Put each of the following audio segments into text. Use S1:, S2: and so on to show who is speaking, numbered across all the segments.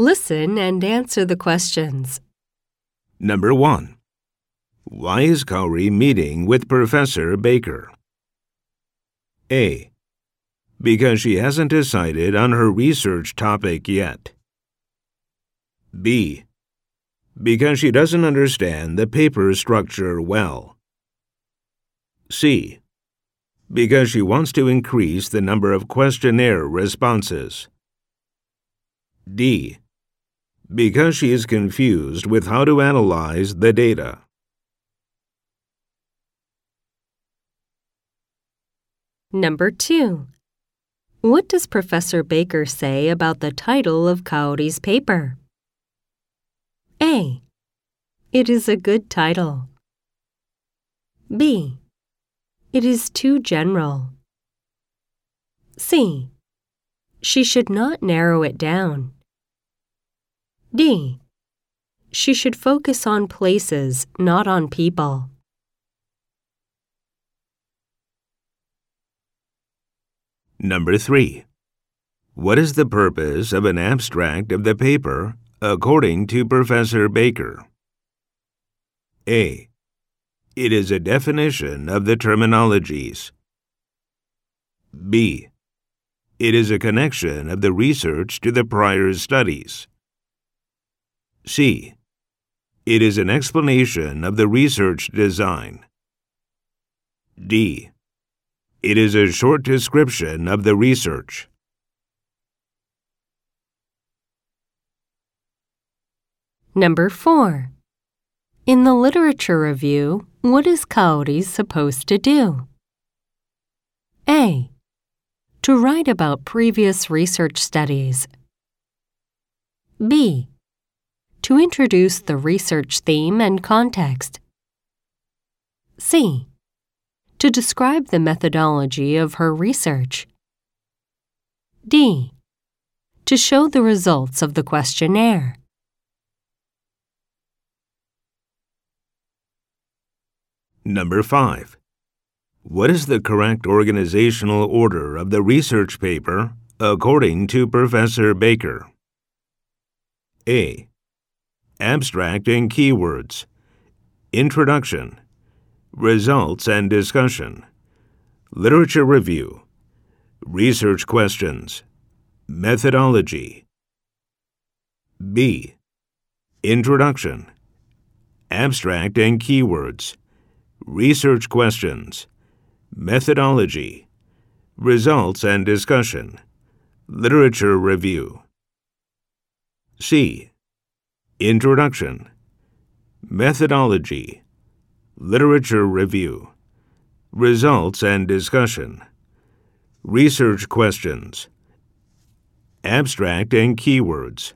S1: Listen and answer the questions.
S2: Number 1. Why is Kaori meeting with Professor Baker? A. Because she hasn't decided on her research topic yet. B. Because she doesn't understand the paper structure well. C. Because she wants to increase the number of questionnaire responses. D. Because she is confused with how to analyze the data.
S1: Number 2. What does Professor Baker say about the title of Kaori's paper? A. It is a good title. B. It is too general. C. She should not narrow it down. D. She should focus on places, not on people.
S2: Number 3. What is the purpose of an abstract of the paper according to Professor Baker? A. It is a definition of the terminologies. B. It is a connection of the research to the prior studies. C. It is an explanation of the research design. D. It is a short description of the research.
S1: Number 4. In the literature review, what is Kaori supposed to do? A. To write about previous research studies. B. To introduce the research theme and context. C. To describe the methodology of her research. D. To show the results of the questionnaire.
S2: Number 5. What is the correct organizational order of the research paper according to Professor Baker? A. Abstract and keywords. Introduction. Results and discussion. Literature review. Research questions. Methodology. B. Introduction. Abstract and keywords. Research questions. Methodology. Results and discussion. Literature review. C. Introduction. Methodology. Literature review. Results and discussion. Research questions. Abstract and keywords.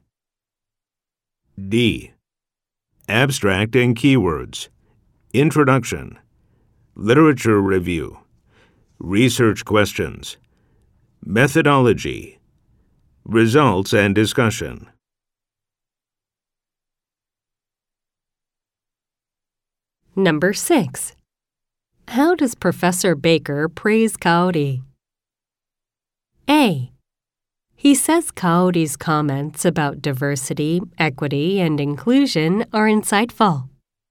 S2: D. Abstract and keywords. Introduction. Literature review. Research questions. Methodology. Results and discussion.
S1: Number 6. How does Professor Baker praise Kaori? A. He says Kaori's comments about diversity, equity, and inclusion are insightful.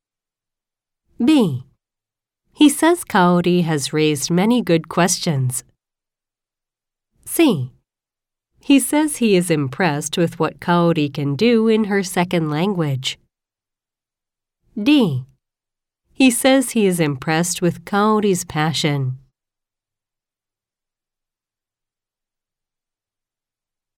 S1: B. He says Kaori has raised many good questions. C. He says he is impressed with what Kaori can do in her second language. D. He says he is impressed with Kaori's passion.